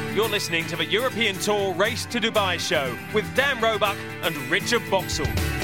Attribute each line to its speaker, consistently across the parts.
Speaker 1: You're listening to the European Tour Race to Dubai show with Dan Roebuck and Richard Boxall.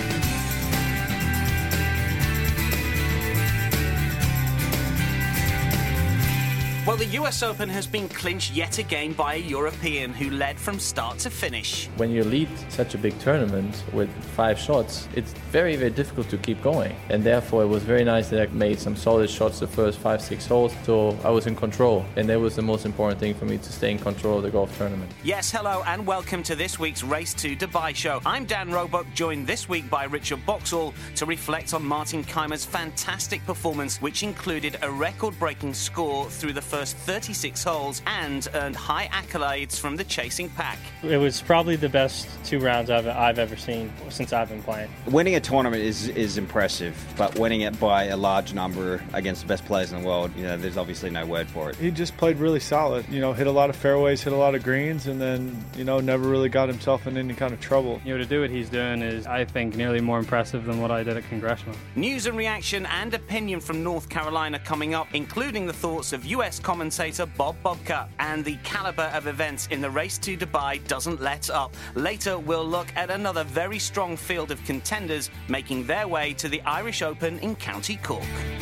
Speaker 2: Well, the US Open has been clinched yet again by a European who led from start to finish.
Speaker 3: When you lead such a big tournament with 5 shots, it's very, very difficult to keep going. And therefore, it was very nice that I made some solid shots the first 5-6 holes, so I was in control. And that was the most important thing for me, to stay in control of the golf tournament.
Speaker 2: Yes, hello and welcome to this week's Race to Dubai show. I'm Dan Roebuck, joined this week by Richard Boxall to reflect on Martin Kaymer's fantastic performance, which included a record-breaking score through the first 36 holes and earned high accolades from the chasing pack.
Speaker 4: It was probably the best 2 rounds I've ever seen since I've been playing.
Speaker 5: Winning a tournament is impressive, but winning it by a large number against the best players in the world, there's obviously no word for it.
Speaker 6: He just played really solid, hit a lot of fairways, hit a lot of greens, and then, never really got himself in any kind of trouble.
Speaker 4: To do what he's doing is, I think, nearly more impressive than what I did at Congressional.
Speaker 2: News and reaction and opinion from North Carolina coming up, including the thoughts of US commentator Bob Bobcat. And the calibre of events in the Race to Dubai doesn't let up. Later, we'll look at another very strong field of contenders making their way to the Irish Open in County Cork.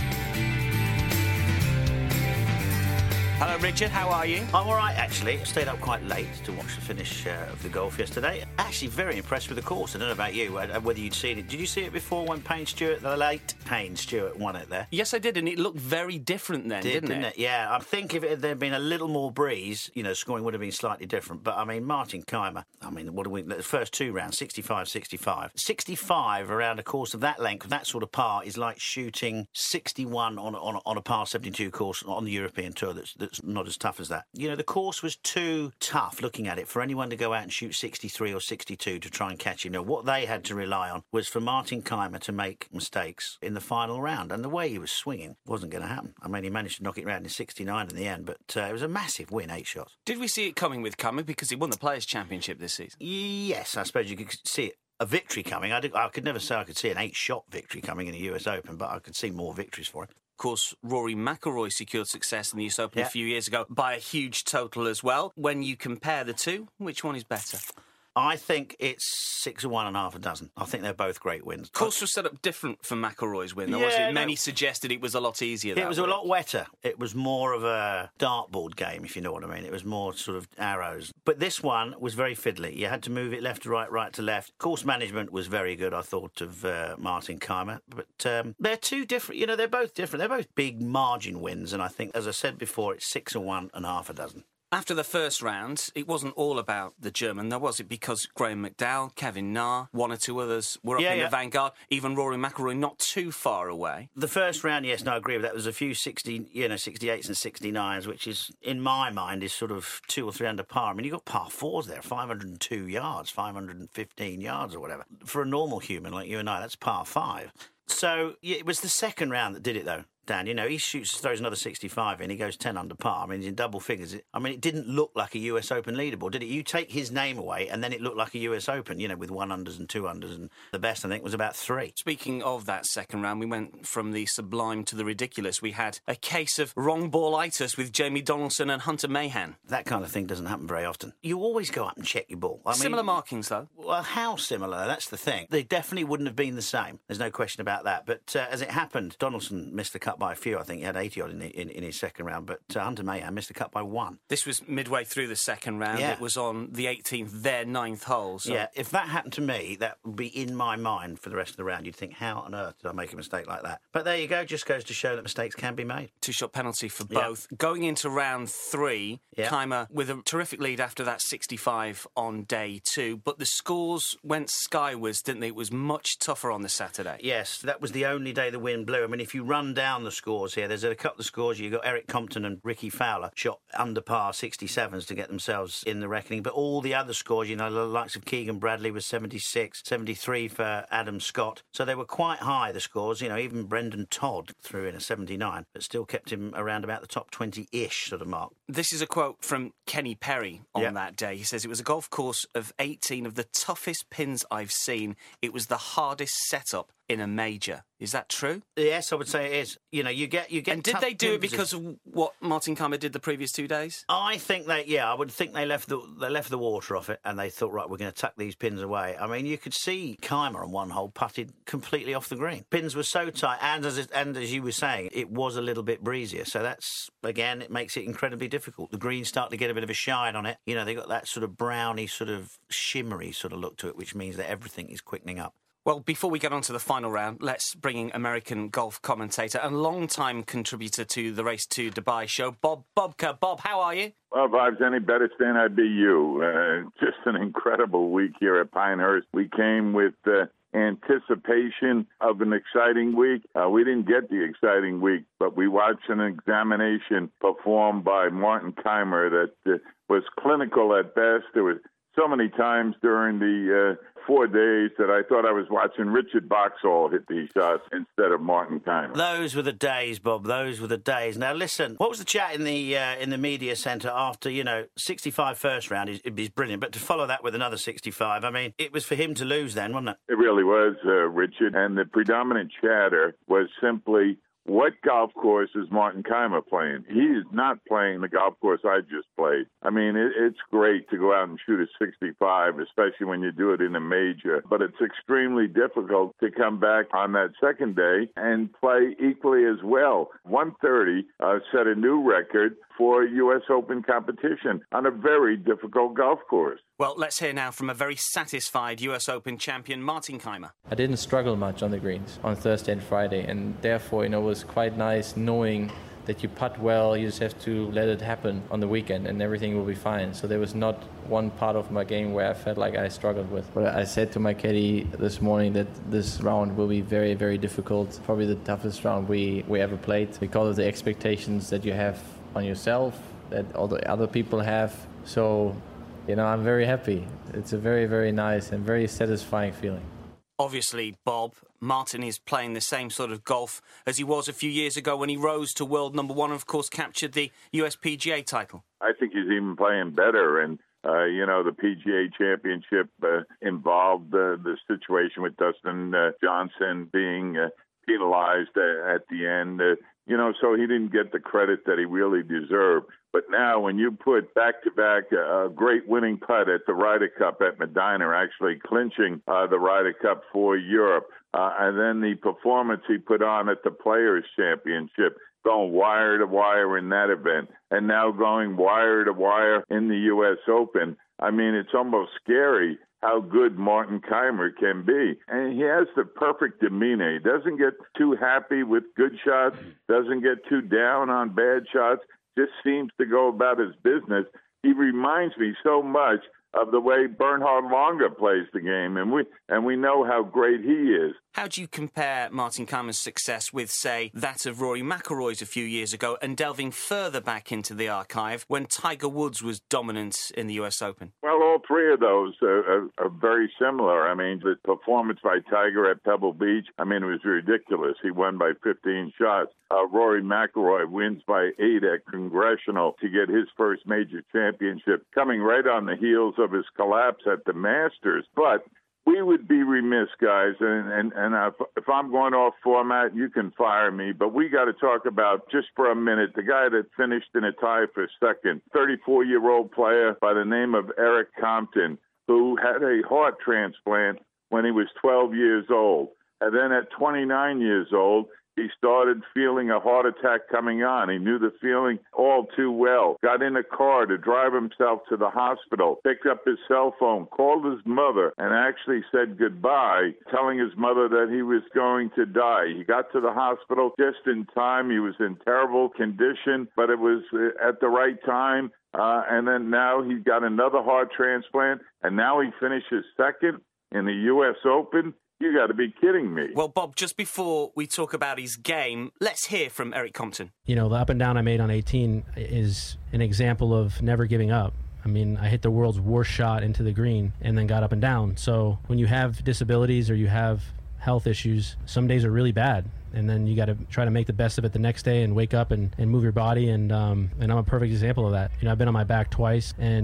Speaker 2: Hello, Richard. How are you?
Speaker 7: I'm all right, actually. I stayed up quite late to watch the finish of the golf yesterday. Actually, very impressed with the course. I don't know about you, whether you'd seen it. Did you see it before when the late Payne Stewart, won it there?
Speaker 2: Yes, I did, and it looked very different then, didn't it?
Speaker 7: Yeah, I think if there'd been a little more breeze, scoring would have been slightly different. But, Martin Kaymer, the first 2 rounds, 65-65. 65 around a course of that length, that sort of par, is like shooting 61 on a par 72 course on the European Tour that's not as tough as that. The course was too tough, looking at it, for anyone to go out and shoot 63 or 62 to try and catch him. What they had to rely on was for Martin Kaymer to make mistakes in the final round, and the way he was swinging wasn't going to happen. He managed to knock it round in 69 in the end, but it was a massive win, 8 shots.
Speaker 2: Did we see it coming with Kaymer because he won the Players' Championship this season?
Speaker 7: Yes, I suppose you could see it. A victory coming. I could never say I could see an 8-shot victory coming in the US Open, but I could see more victories for him.
Speaker 2: Of course, Rory McIlroy secured success in the US Open a few years ago by a huge total as well. When you compare the two, which one is better?
Speaker 7: I think it's 6 of one and half a dozen. I think they're both great wins.
Speaker 2: The course was set up different for McIlroy's win, though, wasn't it? Many suggested it was a lot easier.
Speaker 7: It was a lot wetter. It was more of a dartboard game, if you know what I mean. It was more sort of arrows. But this one was very fiddly. You had to move it left to right, right to left. Course management was very good, I thought, of Martin Kaymer. But they're two different. They're both different. They're both big margin wins. And I think, as I said before, it's 6 of one and half a dozen.
Speaker 2: After the first round, it wasn't all about the German, though, was it? Because Graham McDowell, Kevin Na, 1 or 2 others were up in the vanguard. Even Rory McIlroy not too far away. The first round, yes, no, I agree with that. There was a few 68s and 69s, which is, in my mind, is sort of 2 or 3 under par. You've got par 4s there, 502 yards, 515 yards or whatever. For a normal human like you and I, that's par 5. So it was the second round that did it, though. Dan, he throws another 65 in, he goes 10 under par. He's in double figures. It didn't look like a US Open leaderboard, did it? You take his name away, and then it looked like a US Open, with 1 unders and 2 unders, and the best, I think, was about 3. Speaking of that second round, we went from the sublime to the ridiculous. We had a case of wrong ballitis with Jamie Donaldson and Hunter Mahan. That kind of thing doesn't happen very often. You always go up and check your ball. Similar markings, though. Well, how similar? That's the thing. They definitely wouldn't have been the same. There's no question about that. But as it happened, Donaldson missed the cut by a few. I think he had 80 odd in his second round, but Hunter Mahan missed the cut by 1. This was midway through the second round. Yeah. It was on the 18th, their 9th hole. So. Yeah, if that happened to me, that would be in my mind for the rest of the round. You'd think, how on earth did I make a mistake like that? But there you go, just goes to show that mistakes can be made. 2-shot penalty for both. Yeah. Going into round 3, Kaymer with a terrific lead after that 65 on day 2, but the scores went skywards, didn't they? It was much tougher on the Saturday. Yes, that was the only day the wind blew. If you run down the scores here, there's a couple of scores. You've got Eric Compton and Ricky Fowler shot under par 67s to get themselves in the reckoning. But all the other scores, the likes of Keegan Bradley was 76, 73 for Adam Scott. So they were quite high, the scores. Even Brendan Todd threw in a 79, but still kept him around about the top 20-ish sort of mark. This is a quote from Kenny Perry on that day. He says, "It was a golf course of 18 of the toughest pins I've seen. It was the hardest setup in a major. Is that true?
Speaker 7: Yes, I would say it is. You know, you get.
Speaker 2: And did they do it because of what Martin Kaymer did the previous 2 days?
Speaker 7: I think I would think they left the water off it, and they thought, right, we're going to tuck these pins away. I mean, you could see Kaymer on one hole putted completely off the green. Pins were so tight, and as you were saying, it was a little bit breezier. So that's, again, it makes it incredibly difficult. The greens start to get a bit of a shine on it. You know, they got that sort of browny, sort of shimmery sort of look to it, which means that everything is quickening up.
Speaker 2: Well, before we get on to the final round, let's bring in American golf commentator and long-time contributor to the Race to Dubai show, Bob Bobka. Bob, how are you?
Speaker 8: Well, if I was any better, Stan, I'd be you. Just an incredible week here at Pinehurst. We came with anticipation of an exciting week. We didn't get the exciting week, but we watched an examination performed by Martin Kaymer that was clinical at best. There was so many times during the 4 days that I thought I was watching Richard Boxall hit these shots instead of Martin Kaymer.
Speaker 7: Those were the days, Bob. Those were the days. Now, listen, what was the chat in the media centre after, 65 first round is brilliant, but to follow that with another 65, I mean, it was for him to lose then, wasn't it?
Speaker 8: It really was, Richard, and the predominant chatter was simply, what golf course is Martin Kaymer playing? He is not playing the golf course I just played. I mean, it's great to go out and shoot a 65, especially when you do it in a major, but it's extremely difficult to come back on that second day and play equally as well. 130 set a new record for U.S. Open competition on a very difficult golf course.
Speaker 2: Well, let's hear now from a very satisfied U.S. Open champion, Martin Kaymer.
Speaker 3: I didn't struggle much on the greens on Thursday and Friday, and therefore, it was quite nice knowing that you putt well, you just have to let it happen on the weekend and everything will be fine. So there was not one part of my game where I felt like I struggled with. But I said to my caddy this morning that this round will be very, very difficult, probably the toughest round we ever played because of the expectations that you have on yourself, that all the other people have. So, I'm very happy. It's a very, very nice and very satisfying feeling.
Speaker 2: Obviously, Bob, Martin is playing the same sort of golf as he was a few years ago when he rose to world number one and, of course, captured the US PGA title.
Speaker 8: I think he's even playing better. And, the PGA Championship involved the situation with Dustin Johnson being penalized at the end. So he didn't get the credit that he really deserved. But now when you put back-to-back a great winning putt at the Ryder Cup at Medina, actually clinching the Ryder Cup for Europe, and then the performance he put on at the Players' Championship, going wire to wire in that event, and now going wire to wire in the U.S. Open, I mean, it's almost scary how good Martin Kaymer can be. And he has the perfect demeanor. He doesn't get too happy with good shots, doesn't get too down on bad shots, just seems to go about his business. He reminds me so much of the way Bernhard Langer plays the game, and we know how great he is.
Speaker 2: How do you compare Martin Kaymer's success with, say, that of Rory McIlroy's a few years ago, and delving further back into the archive when Tiger Woods was dominant in the US Open?
Speaker 8: Well, all three of those are very similar. I mean, the performance by Tiger at Pebble Beach, it was ridiculous. He won by 15 shots. Rory McIlroy wins by 8 at Congressional to get his first major championship, coming right on the heels of his collapse at the Masters. But we would be remiss, guys, and if I'm going off format, you can fire me, but we got to talk about, just for a minute, the guy that finished in a tie for second, 34-year-old player by the name of Eric Compton, who had a heart transplant when he was 12 years old. And then at 29 years old, he started feeling a heart attack coming on. He knew the feeling all too well. Got in a car to drive himself to the hospital, picked up his cell phone, called his mother, and actually said goodbye, telling his mother that he was going to die. He got to the hospital just in time. He was in terrible condition, but it was at the right time. And then now he's got another heart transplant, and now he finishes second in the U.S. Open. You got to be kidding me.
Speaker 2: Well, Bob, just before we talk about his game, let's hear from Eric Compton.
Speaker 9: The up and down I made on 18 is an example of never giving up. I hit the world's worst shot into the green and then got up and down. So when you have disabilities or you have health issues, some days are really bad. And then you got to try to make the best of it the next day and wake up and move your body. And I'm a perfect example of that. I've been on my back twice, and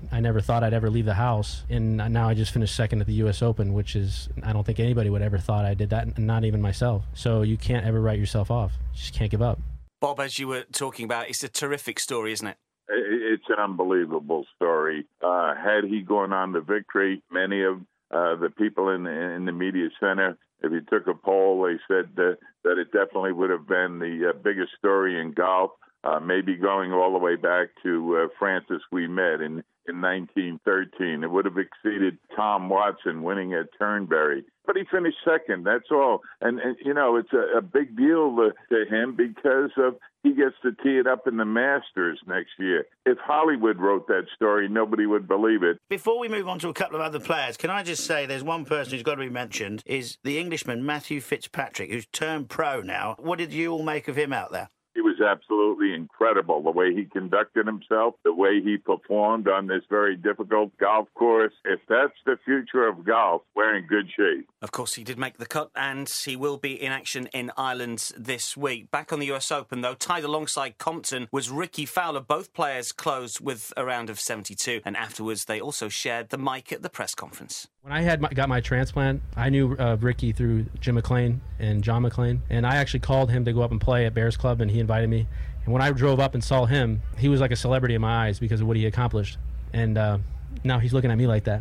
Speaker 9: I never thought I'd ever leave the house, and now I just finished second at the U.S. Open, which is, I don't think anybody would ever thought I did that, not even myself. So you can't ever write yourself off. You just can't give up.
Speaker 2: Bob, as you were talking about, it's a terrific story, isn't it?
Speaker 8: It's an unbelievable story. Had he gone on to victory, many of the people in the media center, if you took a poll, they said that it definitely would have been the biggest story in golf, maybe going all the way back to Francis Ouimet in 1913. It would have exceeded Tom Watson winning at Turnberry. But he finished second, that's all. And you know, it's a big deal to him because of he gets to tee it up in the Masters next year. If Hollywood wrote that story, nobody would believe it.
Speaker 7: Before we move on to a couple of other players, can I just say there's one person who's got to be mentioned, is the Englishman Matthew Fitzpatrick, who's turned pro now. What did you all make of him out there?
Speaker 8: He was absolutely incredible, the way he conducted himself, the way he performed on this very difficult golf course. If that's the future of golf, we're in good shape.
Speaker 2: Of course, he did make the cut, and he will be in action in Ireland this week. Back on the US Open, though, tied alongside Compton was Rickie Fowler. Both players closed with a round of 72, and afterwards they also shared the mic at the press conference.
Speaker 9: When I got my transplant, I knew Rickie through Jim McLean and John McLean, and I actually called him to go up and play at Bears Club, and he invited me. And when I drove up and saw him, he was like a celebrity in my eyes because of what he accomplished. And now he's looking at me like that.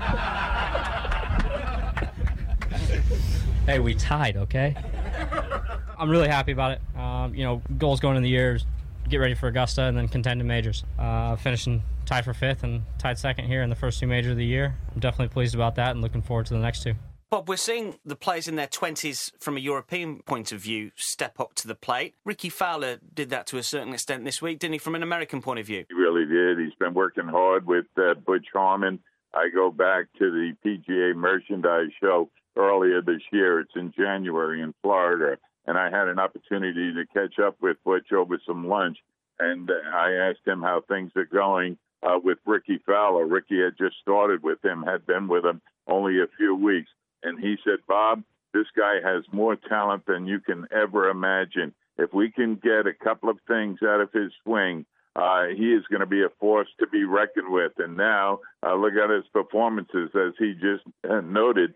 Speaker 10: Hey, we tied, okay? I'm really happy about it. Goals going in the year is get ready for Augusta and then contend in majors. Finishing tied for fifth and tied second here in the first two majors of the year. I'm definitely pleased about that and looking forward to the next two.
Speaker 2: Bob, we're seeing the players in their 20s from a European point of view step up to the plate. Rickie Fowler did that to a certain extent this week, didn't he, from an American point of view?
Speaker 8: He really did. He's been working hard with Butch Harmon. I go back to the PGA Merchandise Show earlier this year. It's in January in Florida. And I had an opportunity to catch up with Butch over some lunch. And I asked him how things are going with Rickie Fowler. Rickie had just started with him, had been with him only a few weeks. And he said, Bob, this guy has more talent than you can ever imagine. If we can get a couple of things out of his swing, he is going to be a force to be reckoned with. And now look at his performances, as he just noted,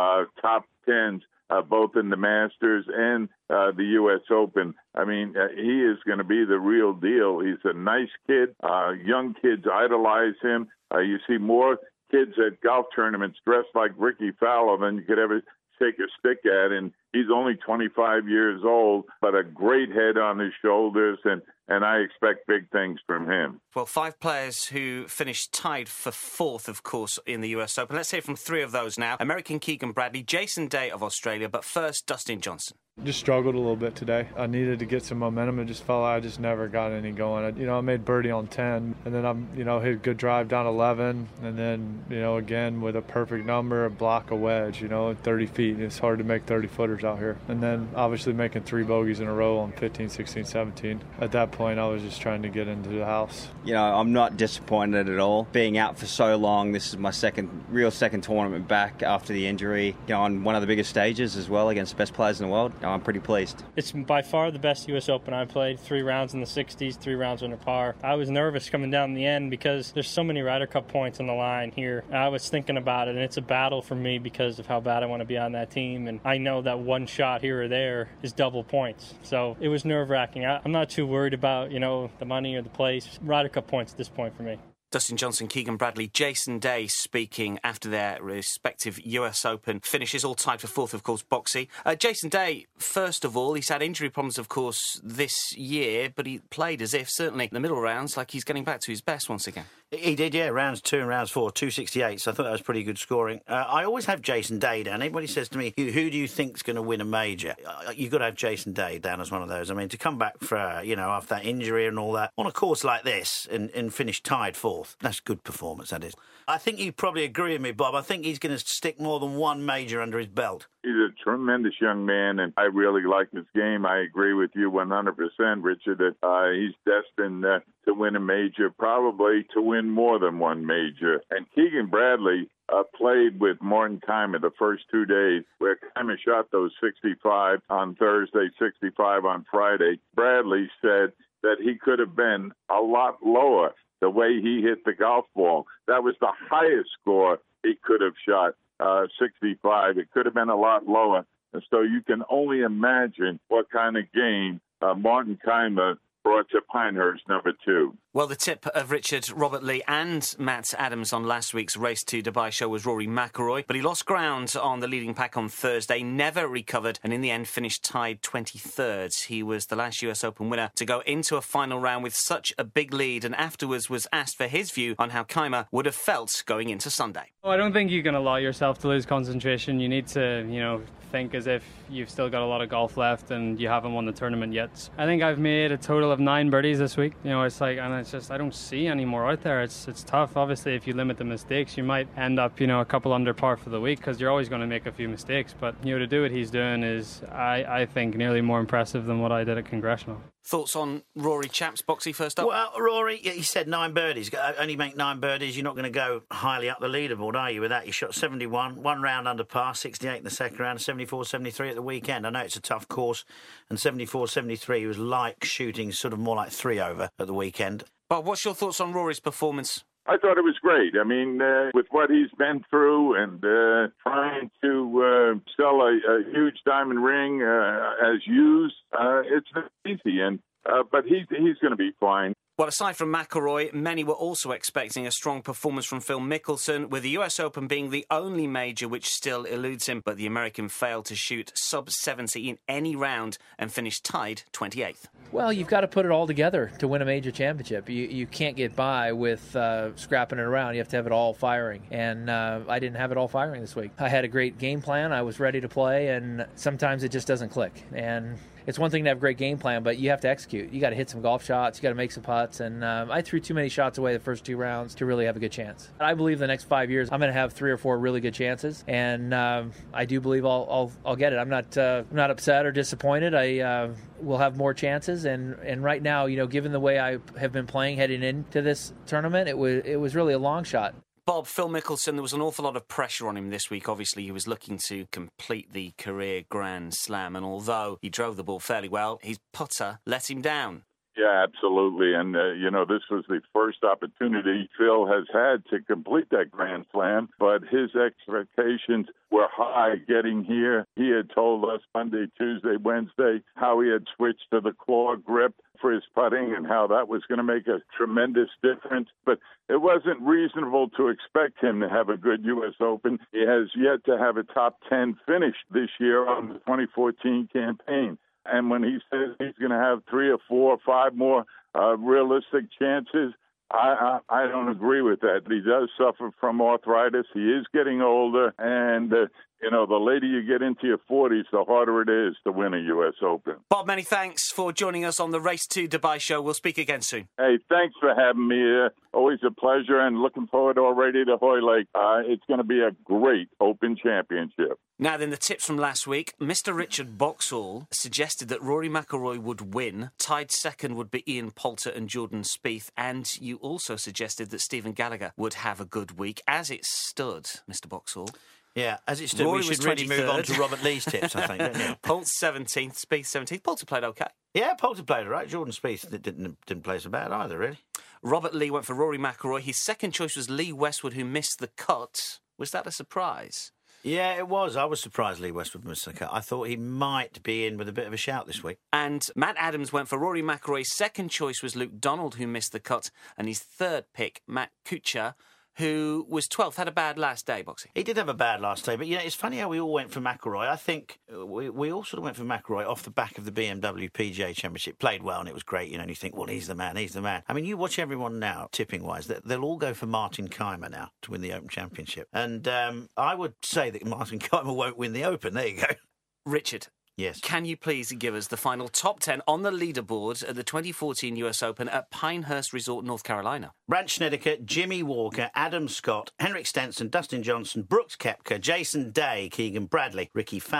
Speaker 8: top tens, both in the Masters and the U.S. Open. I mean, he is going to be the real deal. He's a nice kid. Young kids idolize him. You see more kids at golf tournaments dressed like Rickie Fowler than you could ever shake a stick at, and he's only 25 years old, but a great head on his shoulders, and I expect big things from him.
Speaker 2: Well, 5 players who finished tied for 4th, of course, in the US Open. Let's hear from 3 of those now. American Keegan Bradley, Jason Day of Australia, but first, Dustin Johnson.
Speaker 6: Just struggled a little bit today. I needed to get some momentum. It just felt like I just never got any going. I made birdie on 10, and then hit a good drive down 11, and then, again, with a perfect number, a block a wedge, 30 feet. It's hard to make 30-footers out here. And then, obviously, making 3 bogeys in a row on 15, 16, 17. At that point, I was just trying to get into the house.
Speaker 5: I'm not disappointed at all. Being out for so long, this is my second tournament back after the injury. On one of the biggest stages as well against the best players in the world. I'm pretty pleased.
Speaker 4: It's by far the best U.S. Open I played. 3 rounds in the 60s, 3 rounds under par. I was nervous coming down the end because there's so many Ryder Cup points on the line here. I was thinking about it, and it's a battle for me because of how bad I want to be on that team, and I know that one shot here or there is double points. So it was nerve-wracking. I'm not too worried about, the money or the place. Ryder Cup points at this point for me.
Speaker 2: Dustin Johnson, Keegan Bradley, Jason Day speaking after their respective US Open finishes, all tied for 4th, of course, Boxy. Jason Day, first of all, he's had injury problems, of course, this year, but he played as if, certainly in the middle rounds, like he's getting back to his best once again.
Speaker 7: He did, yeah, rounds 2 and rounds 4, 268, so I thought that was pretty good scoring. I always have Jason Day down. Everybody says to me, who do you think's going to win a major? You've got to have Jason Day down as one of those. I mean, to come back for, after that injury and all that, on a course like this and finish tied 4th, that's good performance, that is. I think you probably agree with me, Bob. I think he's going to stick more than one major under his belt.
Speaker 8: He's a tremendous young man, and I really like his game. I agree with you 100%, Richard, that he's destined to win a major, probably to win more than one major. And Keegan Bradley played with Martin Kaymer the first 2 days, where Kaymer shot those 65 on Thursday, 65 on Friday. Bradley said that he could have been a lot lower the way he hit the golf ball. That was the highest score he could have shot, 65. It could have been a lot lower. And so you can only imagine what kind of game Martin Kaymer brought to Pinehurst number 2.
Speaker 2: Well, the tip of Richard, Robert Lee and Matt Adams on last week's Race to Dubai show was Rory McIlroy, but he lost ground on the leading pack on Thursday, never recovered, and in the end finished tied 23rd. He was the last US Open winner to go into a final round with such a big lead, and afterwards was asked for his view on how Kaymer would have felt going into Sunday.
Speaker 11: Well, I don't think you can allow yourself to lose concentration. You need to, think as if you've still got a lot of golf left and you haven't won the tournament yet. I think I've made a total of 9 birdies this week. It's like, and it's just, I don't see any more out there. It's tough. Obviously, if you limit the mistakes, you might end up, a couple under par for the week because you're always going to make a few mistakes. But, to do what he's doing is, I think, nearly more impressive than what I did at Congressional.
Speaker 2: Thoughts on Rory Chaps, Boxy, first up?
Speaker 7: Well, Rory, he said 9 birdies. Only make 9 birdies. You're not going to go highly up the leaderboard, are you, with that? You shot 71, 1 round under par, 68 in the second round, 74-73 at the weekend. I know it's a tough course, and 74-73 was like shooting sort of more like 3 over at the weekend.
Speaker 2: Bob, what's your thoughts on Rory's performance?
Speaker 8: I thought it was great. I mean, with what he's been through and trying to sell a huge diamond ring as used, it's not easy. But he's going to be fine.
Speaker 2: Well, aside from McIlroy, many were also expecting a strong performance from Phil Mickelson, with the US Open being the only major which still eludes him. But the American failed to shoot sub-70 in any round and finished tied 28th.
Speaker 12: Well, you've got to put it all together to win a major championship. You can't get by with scrapping it around. You have to have it all firing. And I didn't have it all firing this week. I had a great game plan. I was ready to play, and sometimes it just doesn't click. And it's one thing to have a great game plan, but you have to execute. You got to hit some golf shots. You got to make some putts. And I threw too many shots away the first 2 rounds to really have a good chance. I believe the next 5 years I'm going to have 3 or 4 really good chances, and I do believe I'll get it. I'm not upset or disappointed. I will have more chances, and right now, given the way I have been playing heading into this tournament, it was really a long shot.
Speaker 2: Bob, Phil Mickelson, there was an awful lot of pressure on him this week. Obviously, he was looking to complete the career Grand Slam, and although he drove the ball fairly well, his putter let him down.
Speaker 8: Yeah, absolutely. And, this was the first opportunity Phil has had to complete that Grand Slam, but his expectations were high getting here. He had told us Monday, Tuesday, Wednesday how he had switched to the claw grip for his putting and how that was going to make a tremendous difference. But it wasn't reasonable to expect him to have a good U.S. Open. He has yet to have a top 10 finish this year on the 2014 campaign. And when he says he's going to have 3 or 4 or 5 more realistic chances, I don't agree with that. He does suffer from arthritis. He is getting older. And, the later you get into your 40s, the harder it is to win a U.S. Open.
Speaker 2: Bob, many thanks for joining us on the Race to Dubai show. We'll speak again soon.
Speaker 8: Hey, thanks for having me. Always a pleasure, and looking forward already to Hoylake. It's going to be a great Open Championship.
Speaker 2: Now then, the tips from last week. Mr. Richard Boxall suggested that Rory McIlroy would win. Tied second would be Ian Poulter and Jordan Spieth. And you also suggested that Stephen Gallagher would have a good week. As it stood, Mr. Boxall...
Speaker 7: Yeah, as it stood,
Speaker 2: Rory
Speaker 7: we should really move on to Robert Lee's tips, I think, don't you?
Speaker 2: Poulter 17th, Spieth 17th. Poulter played OK.
Speaker 7: Yeah, Poulter played all right. Jordan Spieth didn't play so bad either, really.
Speaker 2: Robert Lee went for Rory McIlroy. His second choice was Lee Westwood, who missed the cut. Was that a surprise?
Speaker 7: Yeah, it was. I was surprised Lee Westwood missed the cut. I thought he might be in with a bit of a shout this week.
Speaker 2: And Matt Adams went for Rory McIlroy's second choice was Luke Donald, who missed the cut. And his third pick, Matt Kuchar, who was 12th, had a bad last day, Boxing.
Speaker 7: He did have a bad last day, but it's funny how we all went for McIlroy. I think we all sort of went for McIlroy off the back of the BMW PGA Championship. Played well and it was great, and you think, well, he's the man. I mean, you watch everyone now, tipping-wise, they'll all go for Martin Kaymer now to win the Open Championship. And I would say that Martin Kaymer won't win the Open. There you go.
Speaker 2: Richard.
Speaker 7: Yes.
Speaker 2: Can you please give us the final top 10 on the leaderboard at the 2014 US Open at Pinehurst Resort, North Carolina?
Speaker 7: Brandt Snedeker, Jimmy Walker, Adam Scott, Henrik Stenson, Dustin Johnson, Brooks Koepka, Jason Day, Keegan Bradley, Ricky Fowler,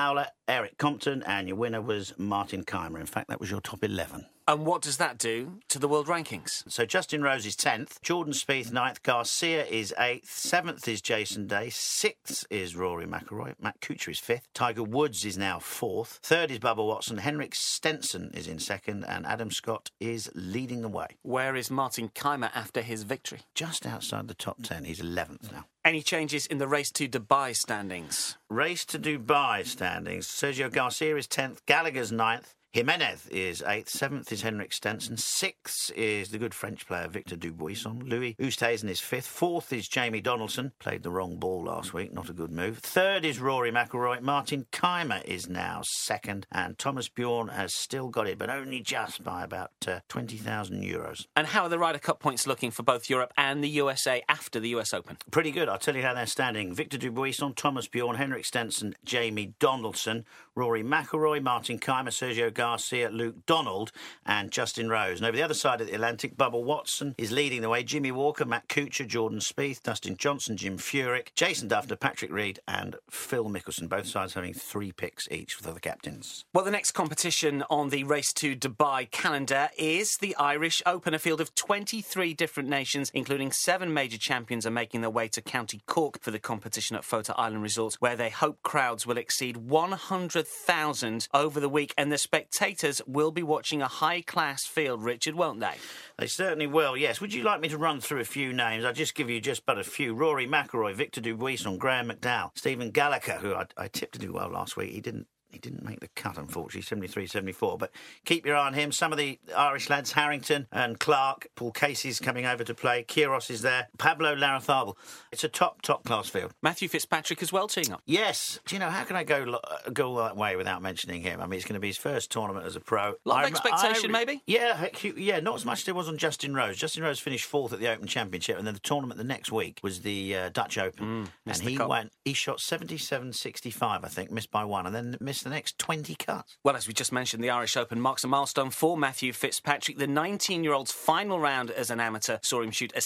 Speaker 7: Eric Compton, and your winner was Martin Kaymer. In fact, that was your top 11.
Speaker 2: And what does that do to the world rankings?
Speaker 7: So Justin Rose is 10th, Jordan Spieth 9th, Garcia is 8th, 7th is Jason Day, 6th is Rory McIlroy, Matt Kuchar is 5th, Tiger Woods is now 4th, 3rd is Bubba Watson, Henrik Stenson is in 2nd, and Adam Scott is leading the way.
Speaker 2: Where is Martin Kaymer after his victory?
Speaker 7: Just outside the top 10, he's 11th now.
Speaker 2: Any changes in the Race to Dubai standings?
Speaker 7: Race to Dubai standings, Sergio Garcia is 10th, Gallagher's 9th, Jimenez is 8th, 7th is Henrik Stenson, 6th is the good French player Victor Dubuisson, Louis Oosthuizen is 5th, 4th is Jamie Donaldson, played the wrong ball last week, not a good move, 3rd is Rory McIlroy, Martin Kaymer is now 2nd, and Thomas Bjorn has still got it, but only just by about €20,000.
Speaker 2: And how are the Ryder Cup points looking for both Europe and the USA after the US Open?
Speaker 7: Pretty good, I'll tell you how they're standing. Victor Dubuisson, Thomas Bjorn, Henrik Stenson, Jamie Donaldson, Rory McIlroy, Martin Kaymer, Sergio Garcia, Luke Donald and Justin Rose. And over the other side of the Atlantic, Bubba Watson is leading the way. Jimmy Walker, Matt Kuchar, Jordan Spieth, Dustin Johnson, Jim Furyk, Jason Duffner, Patrick Reed and Phil Mickelson, both sides having 3 picks each for the captains.
Speaker 2: Well, the next competition on the Race to Dubai calendar is the Irish Open. A field of 23 different nations, including 7 major champions, are making their way to County Cork for the competition at Fota Island Resorts, where they hope crowds will exceed 100,000 over the week, and the spectators will be watching a high-class field, Richard, won't they?
Speaker 7: They certainly will, yes. Would you like me to run through a few names? I'll just give you but a few. Rory McIlroy, Victor Dubuisson, Graham McDowell, Stephen Gallagher, who I tipped to do well last week. He didn't make the cut, unfortunately, 73-74. But keep your eye on him. Some of the Irish lads, Harrington and Clark. Paul Casey's coming over to play. Kyrgios is there. Pablo Larrazábal. It's a top-class field.
Speaker 2: Matthew Fitzpatrick as well teeing up.
Speaker 7: Yes. Do you know, how can I go that way without mentioning him? I mean, it's going to be his first tournament as a pro.
Speaker 2: A lot of expectation, maybe?
Speaker 7: Yeah, not as much as there was on Justin Rose. Justin Rose finished 4th at the Open Championship, and then the tournament the next week was the Dutch Open. And he shot 77-65, I think, missed by 1, and then missed the next 20 cuts.
Speaker 2: Well, as we just mentioned, the Irish Open marks a milestone for Matthew Fitzpatrick. The 19-year-old's final round as an amateur saw him shoot a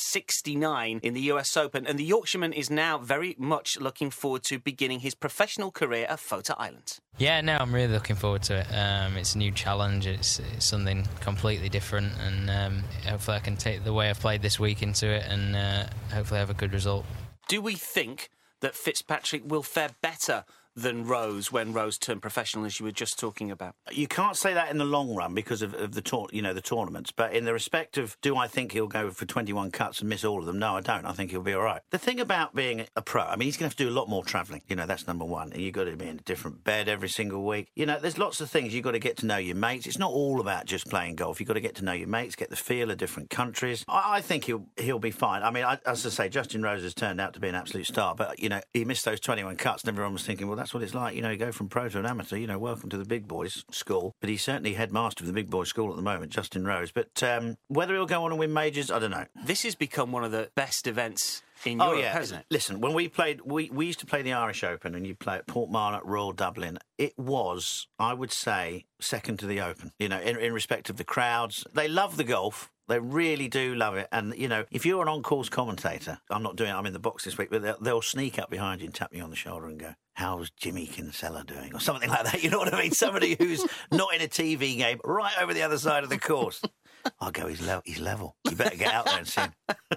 Speaker 2: 69 in the US Open, and the Yorkshireman is now very much looking forward to beginning his professional career at Fota Island.
Speaker 13: Yeah, no, I'm really looking forward to it. It's a new challenge. It's something completely different, and hopefully I can take the way I've played this week into it and hopefully have a good result.
Speaker 2: Do we think that Fitzpatrick will fare better than Rose when Rose turned professional, as you were just talking about?
Speaker 7: You can't say that in the long run because of the tournaments, but in the respect of, do I think he'll go for 21 cuts and miss all of them? No, I don't. I think he'll be all right. The thing about being a pro, I mean, he's going to have to do a lot more travelling. That's number one. And you've got to be in a different bed every single week. There's lots of things. You've got to get to know your mates. It's not all about just playing golf. You've got to get to know your mates, get the feel of different countries. I think he'll be fine. I mean, as I say, Justin Rose has turned out to be an absolute star, but, he missed those 21 cuts and everyone was thinking, well, that's what it's like. You go from pro to an amateur, welcome to the big boys school. But he's certainly headmaster of the big boys school at the moment, Justin Rose. But whether he'll go on and win majors, I don't know.
Speaker 2: This has become one of the best events in Europe, hasn't it?
Speaker 7: Listen, when we played, we used to play the Irish Open and you'd play at Portmarnock, Royal Dublin. It was, I would say, second to the Open, in respect of the crowds. They love the golf. They really do love it. And, if you're an on-course commentator, I'm in the box this week, but they'll sneak up behind you and tap you on the shoulder and go, how's Jimmy Kinsella doing? Or something like that. You know what I mean? Somebody who's not in a TV game right over the other side of the course. I'll go, he's level. You better get out there and see him.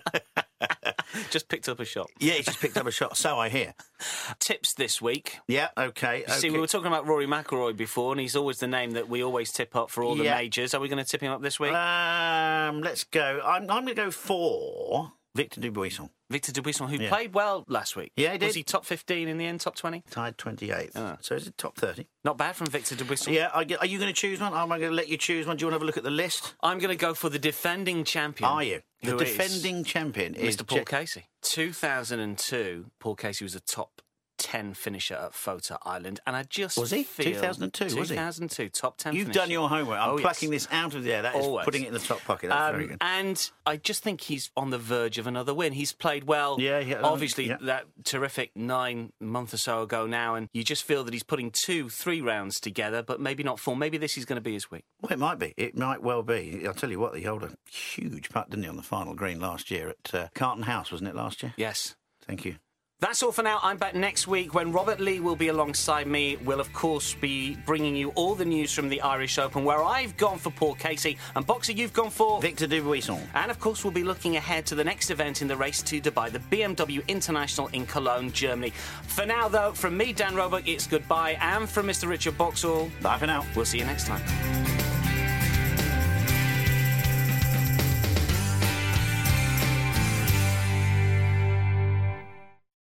Speaker 2: Just picked up a shot.
Speaker 7: Yeah, he just picked up a shot. So I hear.
Speaker 2: Tips this week.
Speaker 7: Yeah, okay.
Speaker 2: See, we were talking about Rory McIlroy before, and he's always the name that we always tip up for all the majors. Are we going to tip him up this week?
Speaker 7: Let's go. I'm going to go for Victor Dubuisson.
Speaker 2: Victor Dubuisson, who played well last week.
Speaker 7: Yeah, he did.
Speaker 2: Was he top 15 in the end, top 20?
Speaker 7: Tied 28th. So is it top 30?
Speaker 2: Not bad from Victor Dubuisson.
Speaker 7: Yeah, are you going to choose one? I'm going to let you choose one. Do you want to have a look at the list?
Speaker 2: I'm going to go for the defending champion.
Speaker 7: Are you? The defending champion is
Speaker 2: Mr. Paul Casey. 2002, Paul Casey was a top 10 finisher at Fota Island, and I just
Speaker 7: was he?
Speaker 2: feel
Speaker 7: 2002, was he?
Speaker 2: 2002, top 10
Speaker 7: You've
Speaker 2: finisher.
Speaker 7: done your homework. I'm plucking this out of the air. That is putting it in the top pocket. That's very good.
Speaker 2: And I just think he's on the verge of another win. He's played well. Obviously, that terrific 9 months or so ago now, and you just feel that he's putting 2-3 rounds together, but maybe not 4. Maybe this is going to be his week.
Speaker 7: Well, it might be. It might well be. I'll tell you what, he held a huge putt, didn't he, on the final green last year at Carlton House, wasn't it, last year?
Speaker 2: Yes.
Speaker 7: Thank you.
Speaker 2: That's all for now. I'm back next week when Robert Lee will be alongside me. We'll, of course, be bringing you all the news from the Irish Open, where I've gone for Paul Casey, and Boxer, you've gone for
Speaker 7: Victor Dubuisson.
Speaker 2: And, of course, we'll be looking ahead to the next event in the race to Dubai, the BMW International in Cologne, Germany. For now, though, from me, Dan Roebuck, it's goodbye, and from Mr. Richard Boxall,
Speaker 7: bye for now.
Speaker 2: We'll see you next time.